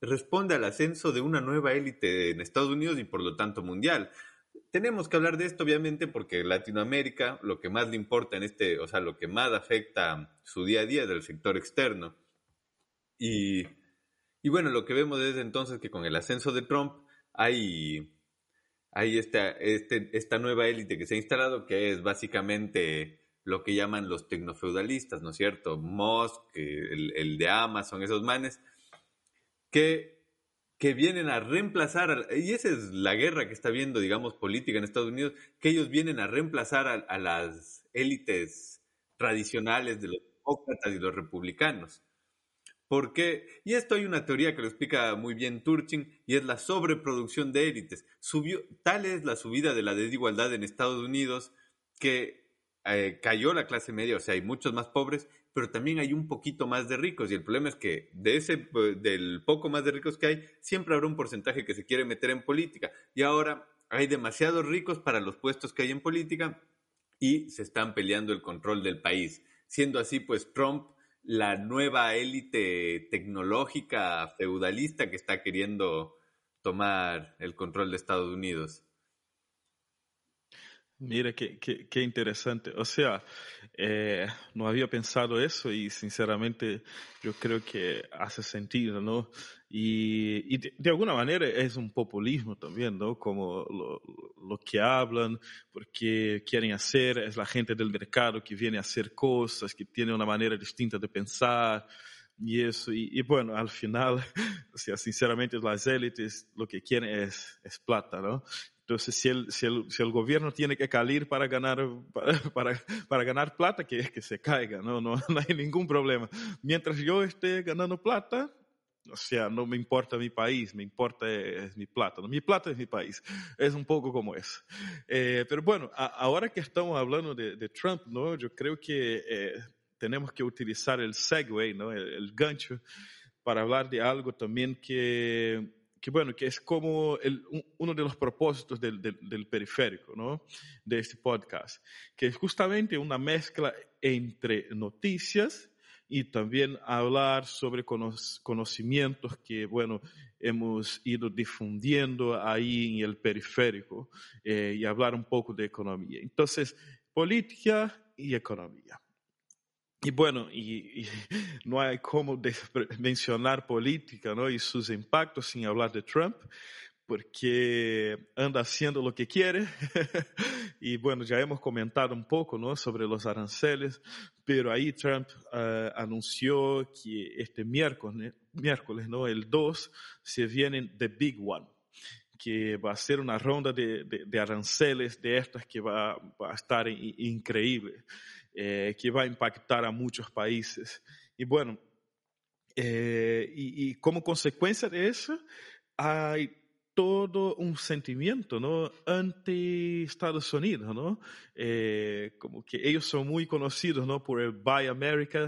responde al ascenso de una nueva élite en Estados Unidos y por lo tanto mundial. Tenemos que hablar de esto, obviamente, porque Latinoamérica, lo que más le importa en este, o sea, lo que más afecta su día a día es el sector externo. Y, y bueno, lo que vemos desde entonces que con el ascenso de Trump hay, hay esta, este, esta nueva élite que se ha instalado, que es básicamente lo que llaman los tecnofeudalistas, ¿no es cierto? Musk, el, el de Amazon, esos manes, que, que vienen a reemplazar, a, y esa es la guerra que está viendo, digamos, política en Estados Unidos, que ellos vienen a reemplazar a, a las élites tradicionales de los demócratas y los republicanos. ¿Por qué? Y esto hay una teoría que lo explica muy bien Turchin, y es la sobreproducción de élites. Subió, tal es la subida de la desigualdad en Estados Unidos que Eh, cayó la clase media, o sea, hay muchos más pobres, pero también hay un poquito más de ricos, y el problema es que de ese, del poco más de ricos que hay, siempre habrá un porcentaje que se quiere meter en política, y ahora hay demasiados ricos para los puestos que hay en política, y se están peleando el control del país. Siendo así, pues Trump, la nueva élite tecnológica feudalista que está queriendo tomar el control de Estados Unidos. Mira, qué, qué, qué interesante. O sea, eh, no había pensado eso y sinceramente yo creo que hace sentido, ¿no? Y, y de, de alguna manera es un populismo también, ¿no? Como lo, lo que hablan, porque quieren hacer, es la gente del mercado que viene a hacer cosas, que tiene una manera distinta de pensar. Y eso, y, y bueno, al final, o sea, sinceramente las élites lo que quieren es, es plata, ¿no? Entonces, si el, si, el, si el gobierno tiene que caer para ganar, para, para, para ganar plata, que, que se caiga, ¿no? No, no hay ningún problema. Mientras yo esté ganando plata, o sea, no me importa mi país, me importa es mi plata, ¿no? Mi plata es mi país. Es un poco como eso. Eh, pero bueno, a, ahora que estamos hablando de, de Trump, ¿no? Yo creo que eh, tenemos que utilizar el segue, ¿no? El, el gancho, para hablar de algo también que... que bueno, que es como el, uno de los propósitos del, del, del periférico, ¿no? De este podcast, que es justamente una mezcla entre noticias y también hablar sobre conocimientos que, bueno, hemos ido difundiendo ahí en el periférico eh, y hablar un poco de economía. Entonces, política y economía. Y bueno, y, y no hay como mencionar política, ¿no? Y sus impactos sin hablar de Trump, porque anda haciendo lo que quiere. Y bueno, ya hemos comentado un poco, ¿no? Sobre los aranceles, pero ahí Trump uh, anunció que este miércoles, miércoles, ¿no? El dos, se viene The Big One, que va a ser una ronda de, de, de aranceles de estas que va, va a estar in, increíble. Eh, que va a impactar a muchos países. Y bueno, eh, y, y como consecuencia de eso, hay todo un sentimiento, ¿no? Ante Estados Unidos, ¿no? Eh, como que ellos son muy conocidos, ¿no? Por el Buy America.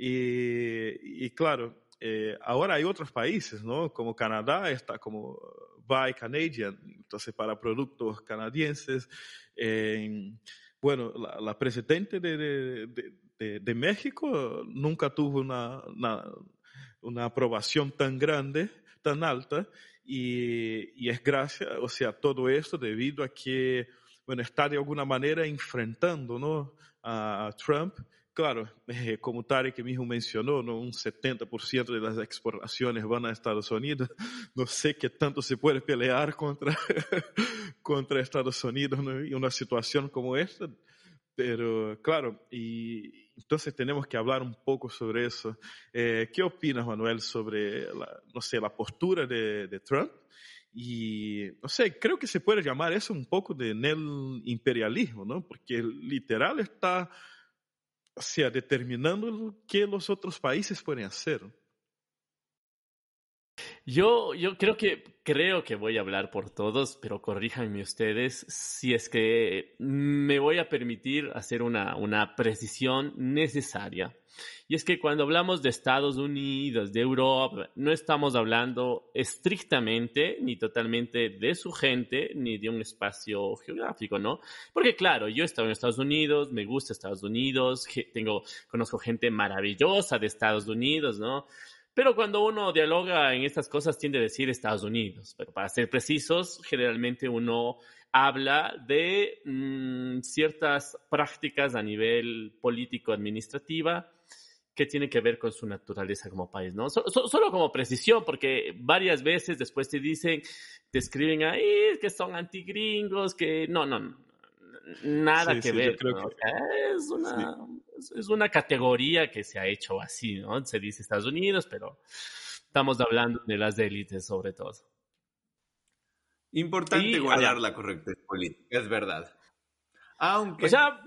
Y, y claro, eh, ahora hay otros países, ¿no? Como Canadá está como Buy Canadian, entonces para productos canadienses. Eh, Bueno, la, la presidenta de, de, de, de México nunca tuvo una, una, una aprobación tan grande, tan alta, y, y es gracias, o sea, todo esto debido a que, bueno, está de alguna manera enfrentando, ¿no? A Trump. Claro, eh, como Tarek mismo mencionó, ¿no? Un setenta por ciento de las exportaciones van a Estados Unidos. No sé qué tanto se puede pelear contra, contra Estados Unidos, ¿no? En una situación como esta. Pero claro, y entonces tenemos que hablar un poco sobre eso. Eh, ¿Qué opinas, Manuel, sobre la, no sé, la postura de, de Trump? Y, no sé, creo que se puede llamar eso un poco de neoimperialismo, ¿no? Porque literal está... O sea, determinando lo que los otros países pueden hacer. Yo, yo creo que, creo que voy a hablar por todos, pero corríjanme ustedes si es que me voy a permitir hacer una, una precisión necesaria. Y es que cuando hablamos de Estados Unidos, de Europa, no estamos hablando estrictamente ni totalmente de su gente ni de un espacio geográfico, ¿no? Porque claro, yo he estado en Estados Unidos, me gusta Estados Unidos, tengo, conozco gente maravillosa de Estados Unidos, ¿no? Pero cuando uno dialoga en estas cosas tiende a decir Estados Unidos. Pero para ser precisos, generalmente uno habla de mmm, ciertas prácticas a nivel político-administrativa que tiene que ver con su naturaleza como país, ¿no? So, so, solo como precisión, porque varias veces después te dicen, te escriben ahí que son antigringos, que no, no, no nada sí, que sí, ver, yo creo ¿no? que O sea, es una, sí. es una categoría que se ha hecho así, ¿no? Se dice Estados Unidos, pero estamos hablando de las élites sobre todo. Importante Y guardar allá. la correctez política, es verdad. Aunque... O sea,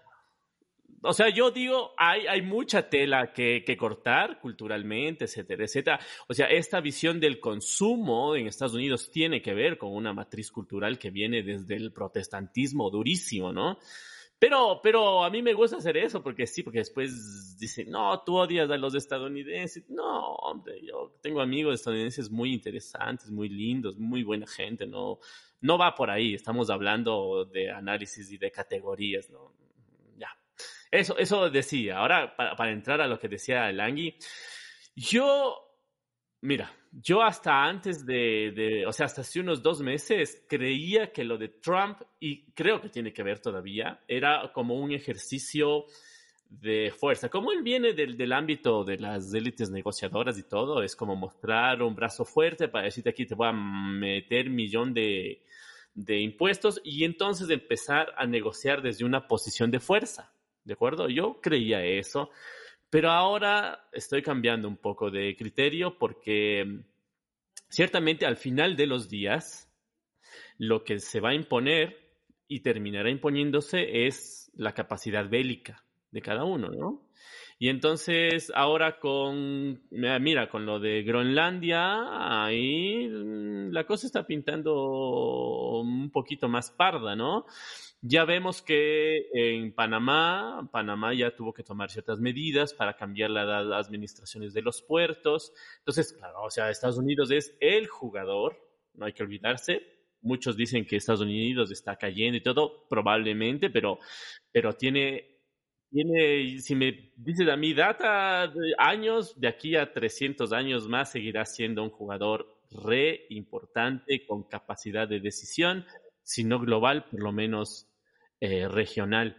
o sea, yo digo, hay, hay mucha tela que, que cortar culturalmente, etcétera, etcétera. O sea, esta visión del consumo en Estados Unidos tiene que ver con una matriz cultural que viene desde el protestantismo durísimo, ¿no? Pero, pero a mí me gusta hacer eso porque sí, porque después dicen, no, tú odias a los estadounidenses. No, hombre, yo tengo amigos estadounidenses muy interesantes, muy lindos, muy buena gente, no, no va por ahí. Estamos hablando de análisis y de categorías, ¿no? Ya. Eso, eso decía. Ahora, para, para entrar a lo que decía Langui, yo, mira, yo hasta antes de, de, o sea, hasta hace unos dos meses creía que lo de Trump, y creo que tiene que ver todavía, era como un ejercicio de fuerza. Como él viene del, del ámbito de las élites negociadoras y todo, es como mostrar un brazo fuerte para decirte aquí te voy a meter millón de, de impuestos y entonces empezar a negociar desde una posición de fuerza. ¿De acuerdo? Yo creía eso, pero ahora estoy cambiando un poco de criterio porque ciertamente al final de los días lo que se va a imponer y terminará imponiéndose es la capacidad bélica de cada uno, ¿no? Y entonces ahora con, mira, con lo de Groenlandia, ahí la cosa está pintando un poquito más parda, ¿no? Ya vemos que en Panamá, Panamá ya tuvo que tomar ciertas medidas para cambiar las administraciones de los puertos. Entonces, claro, o sea, Estados Unidos es el jugador, no hay que olvidarse. Muchos dicen que Estados Unidos está cayendo y todo, probablemente, pero, pero tiene, tiene, si me dices a mi data de años, de aquí a trescientos años más seguirá siendo un jugador re importante con capacidad de decisión, si no global, por lo menos Eh, regional.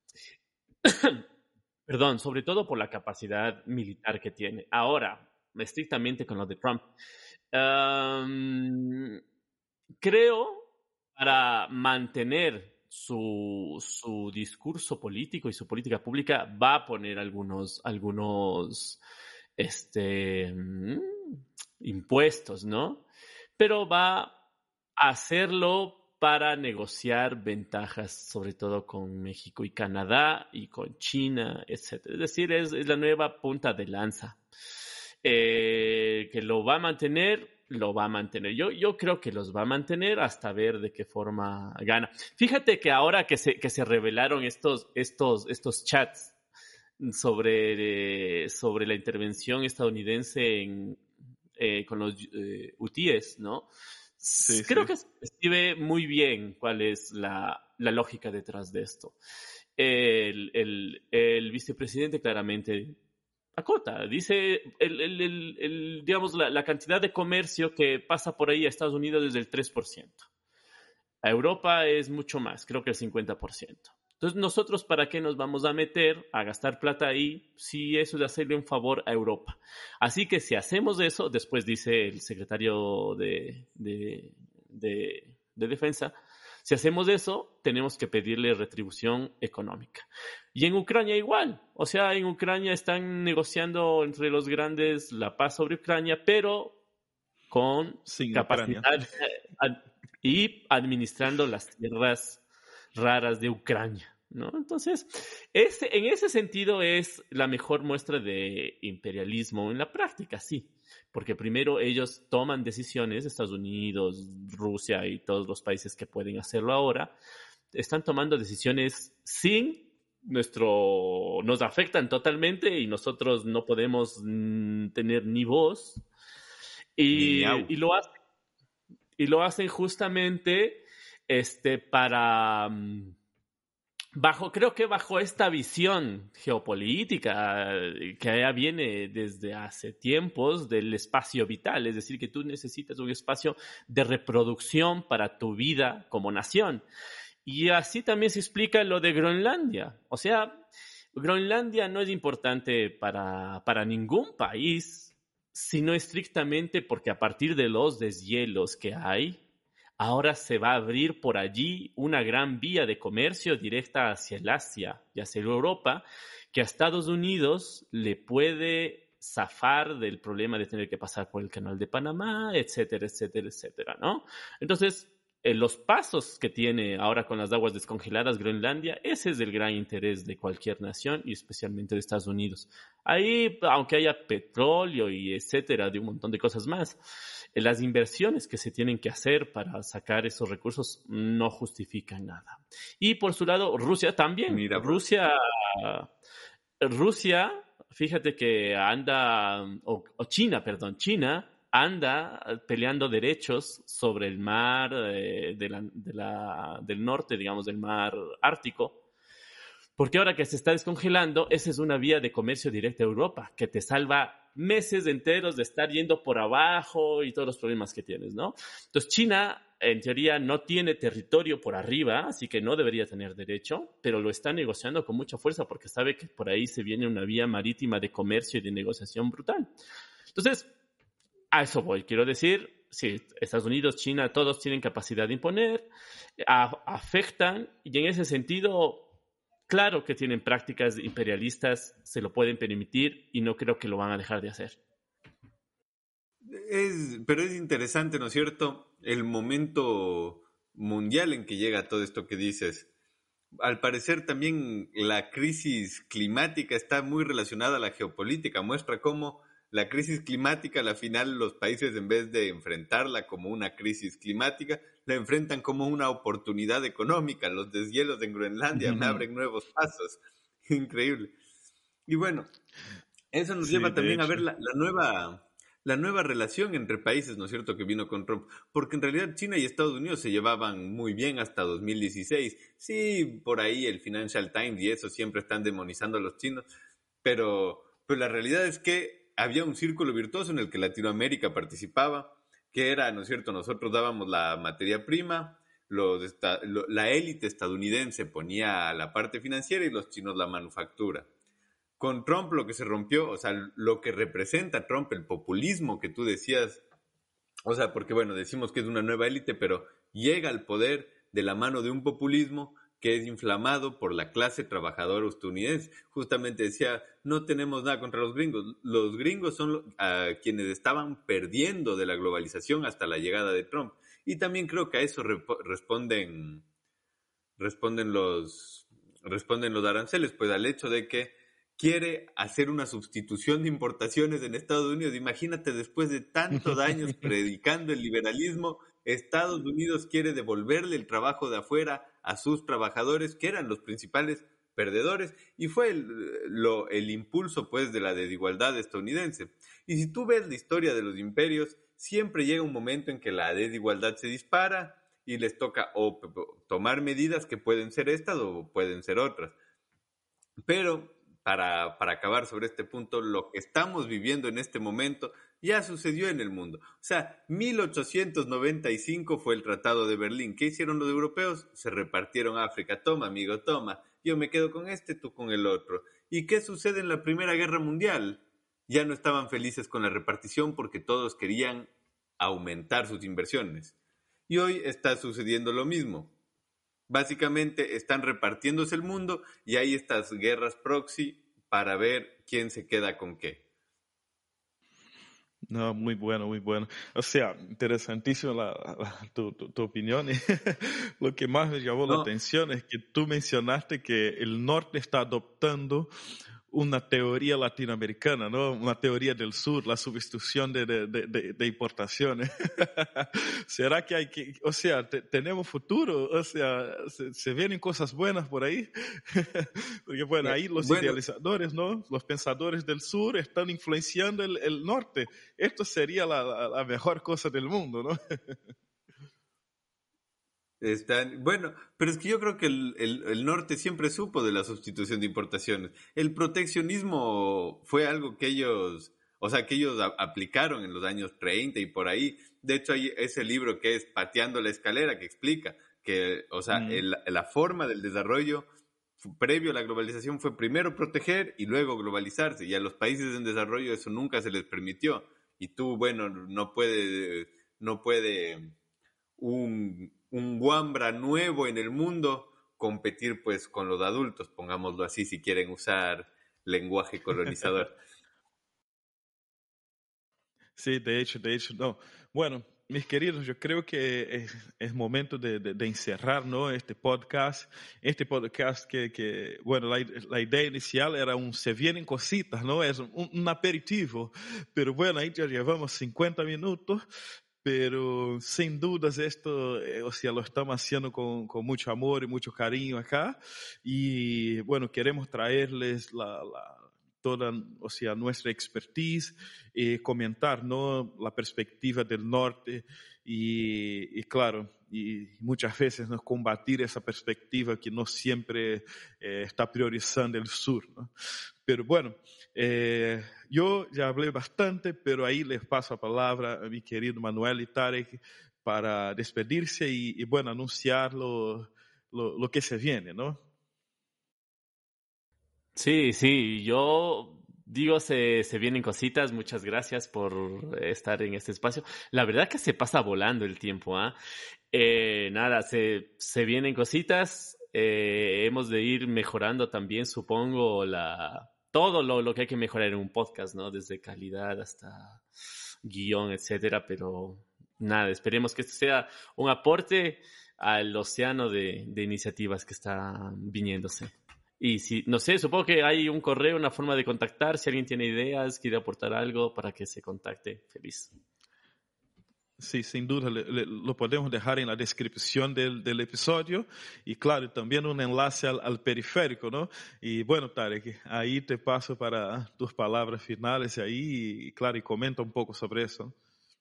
Perdón, sobre todo por la capacidad militar que tiene. Ahora, estrictamente con lo de Trump. Um, creo, para mantener su, su discurso político y su política pública, va a poner algunos, algunos este, impuestos, ¿no? Pero va a hacerlo para negociar ventajas, sobre todo con México y Canadá y con China, etcétera. Es decir, es, es la nueva punta de lanza. Eh, que lo va a mantener, lo va a mantener. Yo, yo creo que los va a mantener hasta ver de qué forma gana. Fíjate que ahora que se, que se revelaron estos, estos, estos chats sobre, sobre la intervención estadounidense en, eh, con los eh, hutíes, ¿no? Sí, Creo sí. que se describe muy bien cuál es la, la lógica detrás de esto. El, el, el vicepresidente claramente acota, dice, el, el, el, el, digamos, la, la cantidad de comercio que pasa por ahí a Estados Unidos es del tres por ciento. A Europa es mucho más, creo que el cincuenta por ciento. Entonces, ¿nosotros para qué nos vamos a meter a gastar plata ahí si eso es hacerle un favor a Europa? Así que si hacemos eso, después dice el secretario de, de, de, de Defensa, si hacemos eso, tenemos que pedirle retribución económica. Y en Ucrania igual. O sea, en Ucrania están negociando entre los grandes la paz sobre Ucrania, pero con Sin capacidad Ucrania. Y administrando las tierras raras de Ucrania, ¿no? Entonces, ese, en ese sentido es la mejor muestra de imperialismo en la práctica, sí. Porque primero ellos toman decisiones, Estados Unidos, Rusia y todos los países que pueden hacerlo ahora, están tomando decisiones sin nuestro, nos afectan totalmente y nosotros no podemos mm, tener ni voz. Y, y lo hacen, y lo hacen justamente este, para, bajo, creo que bajo esta visión geopolítica que ya viene desde hace tiempos del espacio vital, es decir, que tú necesitas un espacio de reproducción para tu vida como nación. Y así también se explica lo de Groenlandia. O sea, Groenlandia no es importante para, para ningún país, sino estrictamente porque a partir de los deshielos que hay, ahora se va a abrir por allí una gran vía de comercio directa hacia el Asia y hacia Europa, que a Estados Unidos le puede zafar del problema de tener que pasar por el Canal de Panamá, etcétera, etcétera, etcétera, ¿no? Entonces, eh, los pasos que tiene ahora con las aguas descongeladas Groenlandia, ese es el gran interés de cualquier nación y especialmente de Estados Unidos. Ahí, aunque haya petróleo y etcétera, de un montón de cosas más, las inversiones que se tienen que hacer para sacar esos recursos no justifican nada. Y por su lado, Rusia también. Mira, Rusia, Rusia, fíjate que anda, o, o China, perdón, China anda peleando derechos sobre el mar eh, de la, de la, del norte, digamos, del mar Ártico. Porque ahora que se está descongelando, esa es una vía de comercio directa a Europa, que te salva meses enteros de estar yendo por abajo y todos los problemas que tienes, ¿no? Entonces, China, en teoría, no tiene territorio por arriba, así que no debería tener derecho, pero lo está negociando con mucha fuerza porque sabe que por ahí se viene una vía marítima de comercio y de negociación brutal. Entonces, a eso voy. Quiero decir, sí, Estados Unidos, China, todos tienen capacidad de imponer, a, afectan, y en ese sentido, claro que tienen prácticas imperialistas, se lo pueden permitir y no creo que lo van a dejar de hacer. Es, pero es interesante, ¿no es cierto?, el momento mundial en que llega todo esto que dices. Al parecer también la crisis climática está muy relacionada a la geopolítica. Muestra cómo la crisis climática, a la final los países en vez de enfrentarla como una crisis climática, la enfrentan como una oportunidad económica. Los deshielos en Groenlandia me abren nuevos pasos. Increíble. Y bueno, eso nos sí, lleva también hecho. a ver la, la, nueva, la nueva relación entre países, ¿no es cierto?, que vino con Trump. Porque en realidad China y Estados Unidos se llevaban muy bien hasta dos mil dieciséis. Sí, por ahí el Financial Times y eso siempre están demonizando a los chinos. Pero, pero la realidad es que había un círculo virtuoso en el que Latinoamérica participaba, que era, ¿no es cierto?, nosotros dábamos la materia prima, los esta, lo, la élite estadounidense ponía la parte financiera y los chinos la manufactura. Con Trump lo que se rompió, o sea, lo que representa Trump, el populismo que tú decías, o sea, porque bueno, decimos que es una nueva élite, pero llega al poder de la mano de un populismo que es inflamado por la clase trabajadora estadounidense. Justamente decía, no tenemos nada contra los gringos. Los gringos son uh, quienes estaban perdiendo de la globalización hasta la llegada de Trump. Y también creo que a eso rep- responden, responden, los, responden los aranceles, pues al hecho de que quiere hacer una sustitución de importaciones en Estados Unidos. Imagínate, después de tantos años predicando el liberalismo, Estados Unidos quiere devolverle el trabajo de afuera a sus trabajadores, que eran los principales perdedores, y fue el, lo, el impulso, pues, de la desigualdad estadounidense. Y si tú ves la historia de los imperios, siempre llega un momento en que la desigualdad se dispara y les toca o tomar medidas que pueden ser estas o pueden ser otras. Pero Para, para acabar sobre este punto, lo que estamos viviendo en este momento ya sucedió en el mundo. O sea, mil ochocientos noventa y cinco fue el Tratado de Berlín. ¿Qué hicieron los europeos? Se repartieron África. Toma, amigo, toma. Yo me quedo con este, tú con el otro. ¿Y qué sucede en la Primera Guerra Mundial? Ya no estaban felices con la repartición porque todos querían aumentar sus inversiones. Y hoy está sucediendo lo mismo. Básicamente están repartiéndose el mundo y hay estas guerras proxy para ver quién se queda con qué. No, muy bueno, muy bueno. O sea, interesantísimo la, la, tu, tu, tu opinión. Lo que más me llamó no. la atención es que tú mencionaste que el norte está adoptando una teoría latinoamericana, ¿no? Una teoría del sur, la sustitución de, de, de, de importaciones. ¿Será que hay que, o sea, te, tenemos futuro? O sea, se, se vienen cosas buenas por ahí. Porque bueno, ahí los bueno. idealizadores, ¿no? Los pensadores del sur están influenciando el, el norte. Esto sería la, la, la mejor cosa del mundo, ¿no? Están, bueno, pero es que yo creo que el, el, el norte siempre supo de la sustitución de importaciones. El proteccionismo fue algo que ellos, o sea, que ellos a, aplicaron en los años treinta y por ahí. De hecho, hay ese libro que es Pateando la Escalera que explica que, o sea, mm. el, la forma del desarrollo previo a la globalización fue primero proteger y luego globalizarse. Y a los países en desarrollo eso nunca se les permitió. Y tú, bueno, no puede, no puede un, un Wambra nuevo en el mundo competir pues con los adultos, pongámoslo así, si quieren usar lenguaje colonizador. Sí, de hecho, de hecho, no. Bueno, mis queridos, yo creo que es, es momento de, de, de encerrar, ¿no?, este podcast. Este podcast que, que bueno, la, la idea inicial era un se vienen cositas, ¿no? Es un, un aperitivo. Pero bueno, ahí ya llevamos cincuenta minutos. Pero sin dudas esto, eh, o sea, lo estamos haciendo con, con mucho amor y mucho cariño acá. Y bueno, queremos traerles la... la toda, o sea, nuestra expertise, eh, comentar, ¿no?, la perspectiva del norte y, y claro, y muchas veces, ¿no?, combatir esa perspectiva que no siempre eh, está priorizando el sur, ¿no? Pero bueno, eh, yo ya hablé bastante, pero ahí les paso la palabra a mi querido Manuel y Tarek para despedirse y, y bueno, anunciar lo, lo, lo que se viene, ¿no? Sí, sí, yo digo, se, se vienen cositas. Muchas gracias por estar en este espacio. La verdad que se pasa volando el tiempo, ¿ah? ¿eh? Eh, nada, se, se vienen cositas. Eh, hemos de ir mejorando también, supongo, la, todo lo, lo que hay que mejorar en un podcast, ¿no? Desde calidad hasta guión, etcétera. Pero nada, esperemos que esto sea un aporte al océano de, de iniciativas que están viniéndose. Y si, no sé, supongo que hay un correo, una forma de contactar. Si alguien tiene ideas, quiere aportar algo, para que se contacte, feliz. Sí, sin duda, le, le, lo podemos dejar en la descripción del, del episodio. Y claro, también un enlace al, al periférico, ¿no? Y bueno, Tarek, ahí te paso para tus palabras finales ahí. Y claro, y comenta un poco sobre eso.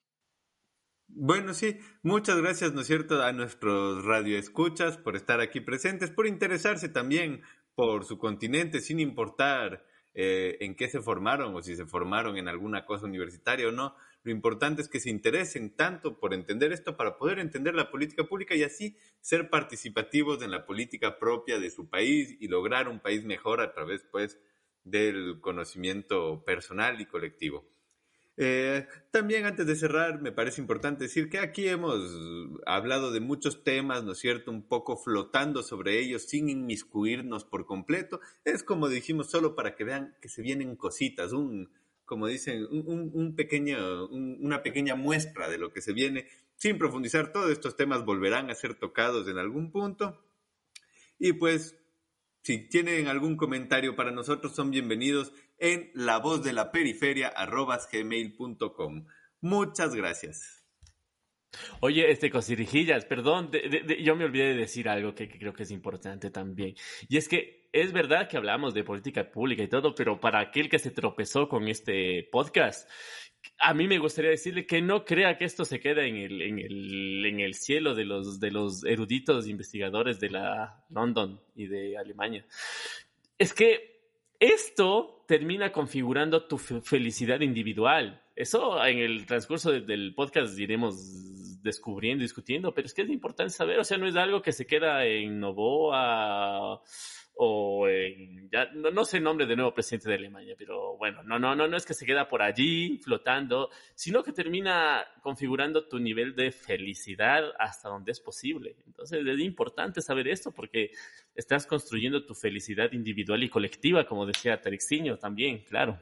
Bueno, sí, muchas gracias, ¿no es cierto?, a nuestros radioescuchas por estar aquí presentes, por interesarse también por su continente, sin importar eh, en qué se formaron o si se formaron en alguna cosa universitaria o no. Lo importante es que se interesen tanto por entender esto para poder entender la política pública y así ser participativos en la política propia de su país y lograr un país mejor a través, pues, del conocimiento personal y colectivo. Eh, también antes de cerrar me parece importante decir que aquí hemos hablado de muchos temas, ¿no es cierto?, un poco flotando sobre ellos sin inmiscuirnos por completo. Es como dijimos, solo para que vean que se vienen cositas, un, como dicen, un, un pequeño, un, una pequeña muestra de lo que se viene, sin profundizar. Todos estos temas volverán a ser tocados en algún punto y pues si tienen algún comentario para nosotros, son bienvenidos en la voz de la periferia arroba gmail punto com. Muchas gracias. Oye, este Cosirijillas, perdón, de, de, de, yo me olvidé de decir algo que, que creo que es importante también. Y es que es verdad que hablamos de política pública y todo, pero para aquel que se tropezó con este podcast, a mí me gustaría decirle que no crea que esto se queda en el, en el, en el cielo de los, de los eruditos investigadores de la London y de Alemania. Es que esto termina configurando tu felicidad individual. Eso en el transcurso de, del podcast iremos descubriendo, discutiendo, pero es que es importante saber, o sea, no es algo que se queda en Novoa o en, ya, no, no sé el nombre del nuevo presidente de Alemania, pero bueno, no, no, no, no es que se queda por allí flotando, sino que termina configurando tu nivel de felicidad hasta donde es posible. Entonces es importante saber esto porque estás construyendo tu felicidad individual y colectiva, como decía Tarexiño también, claro.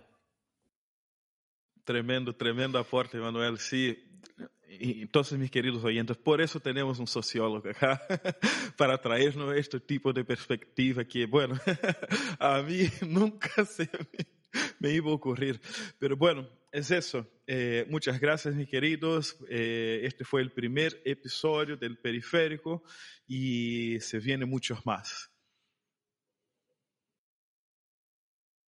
Tremendo, tremendo aporte, Manuel. Sí, entonces, mis queridos oyentes, por eso tenemos un sociólogo acá, para traernos este tipo de perspectiva que, bueno, a mí nunca se me, me iba a ocurrir. Pero bueno, es eso. Eh, muchas gracias, mis queridos. Eh, este fue el primer episodio del Periférico y se vienen muchos más.